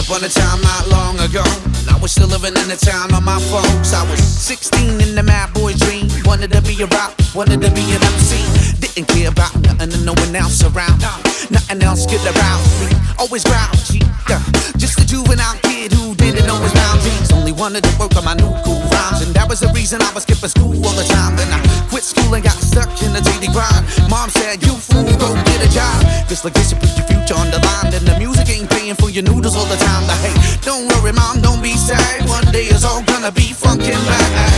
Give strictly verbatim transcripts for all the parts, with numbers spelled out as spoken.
upon a time not long ago, I was still living in the town of my folks. I was sixteen in the mad boy dream. Wanted to be a rock, wanted to be an M C. Didn't care about nothing and no one else around. Nothing else could around me. Always grouchy, yeah. Just a juvenile kid who didn't know his boundaries. Only wanted to work on my new cool rhymes, and that was the reason I was skipping school all the time. Then I quit school and got stuck in the daily grind. Mom said, "You fool, go get a job. Just like this, you put your future on the line. And the music ain't paying for your noodles all the time." Like, hey, don't worry, mom, don't be sad. One day it's all gonna be funkin' bad.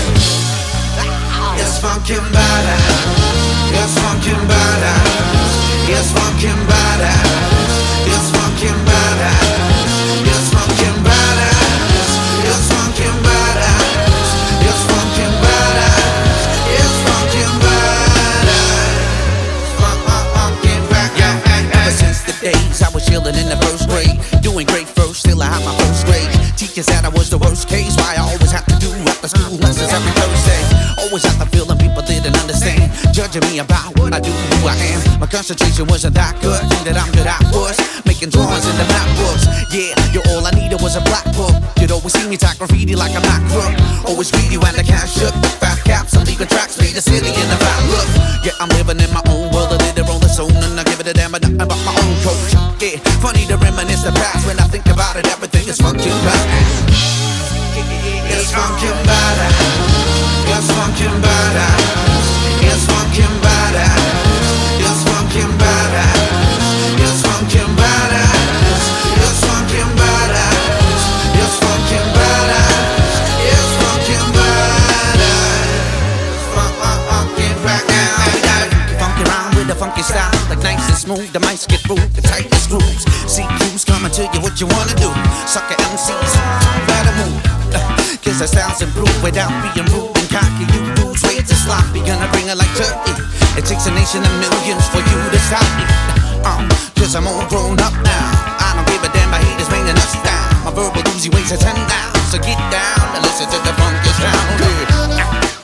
It's funkin' badass. It's funkin' badass. It's funkin' badass. It's funkin' badass. It's funkin' badass. It's funkin' badass. It's funkin' badass. It's funkin' badass. Funkin' badass. Ever since the days I was chillin' in the first grade, doing great first, still I had my first grade. Teachers said I was the worst case. Why I always have to do after school lessons every Thursday. Always had the feeling people didn't understand, judging me about what I do, who I am. My concentration wasn't that good. Thing that I'm good at was making drawings in the map books. Yeah, yo, all I needed was a black book. You'd always see me type graffiti like a Mac crook. Always read you and the cash shook. The fat caps, I'm leaving tracks, lead the city in the bad look. Yeah, I'm living in my own world, a leader on the zone, and I give it a damn about nothing but my own coach. Yeah, funny to reminisce the past. When I think about it, everything is funkin' badass. It's funkin' badass. It's funkin' badass. It's funkin' badass. It's funkin' badass. It's funkin' badass. It's funkin' badass. It's funkin' badass. It's funkin' badass. Funkin' badass. Funky rhyme with a funky style, like nice and smooth. The mics get rude, the tightest grooves. C Q's coming to you, what you wanna do? Sucker M Cs, better move. Cause the styles improve without being rude and cocky. You dudes way too sloppy, gonna bring it like turkey. It takes a nation of millions for you to stop me. Um, cause I'm all grown up now. I don't give a damn about haters bringing us down. My verbal Uzi weighs a ten down. So get down and listen to the funky sound. Yeah.